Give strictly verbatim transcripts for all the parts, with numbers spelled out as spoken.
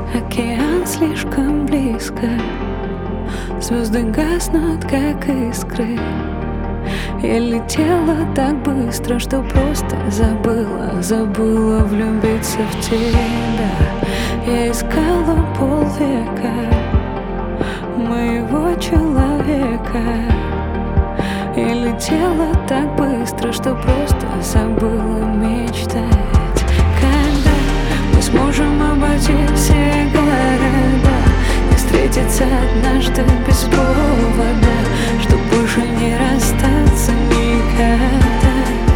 Океан слишком близко, звезды гаснут, как искры. Я летела так быстро, что просто забыла, забыла влюбиться в тебя. Я искала полвека моего человека. Я летела так быстро, что просто забыла мечтать. Когда мы сможем обойти все города и встретиться однажды без повода, чтоб больше не расстаться никогда.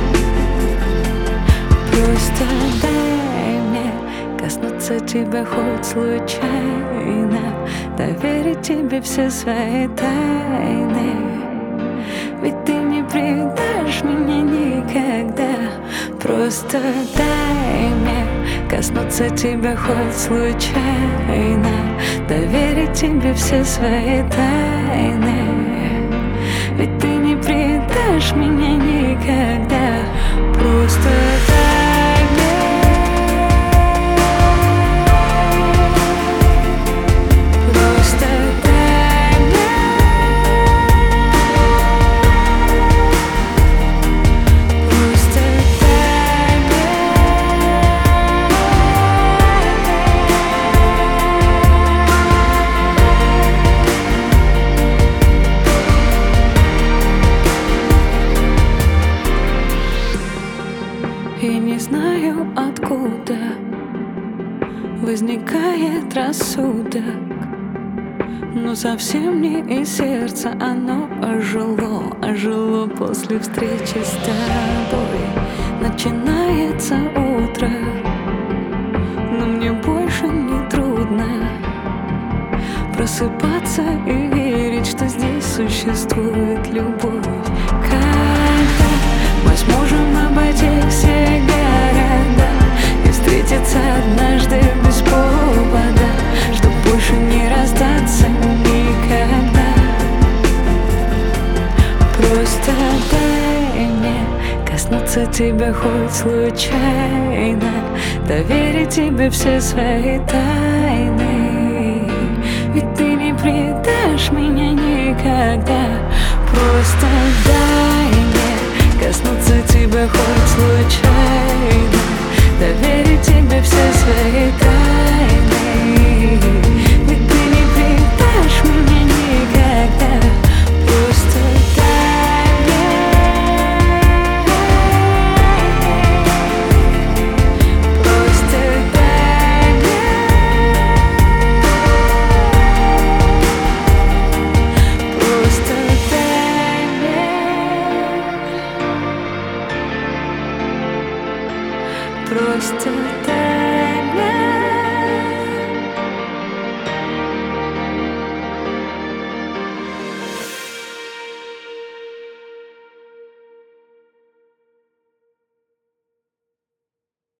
Просто дай мне коснуться тебя хоть случайно, доверить тебе все свои тайны. Ведь ты не предашь меня никогда. Просто дай мне коснуться тебя хоть случайно, доверить тебе все свои тайны. Ведь ты не предашь меня никогда. Просто дай мне. Просто дай мне. Просто дай мне. И не знаю, откуда возникает рассудок, но совсем не из сердца оно ожило, ожило после встречи с тобой. Начинается утро, но мне больше не трудно просыпаться и верить, что здесь существует любовь. Когда мы сможем обойти все города и встретиться однажды без повода, чтоб больше не расстаться никогда. Просто дай мне коснуться тебя хоть случайно, доверить тебе все свои тайны. Ведь ты не предашь меня никогда. Просто дай мне коснуться тебя хоть случайно, доверить тебе все свои тайны.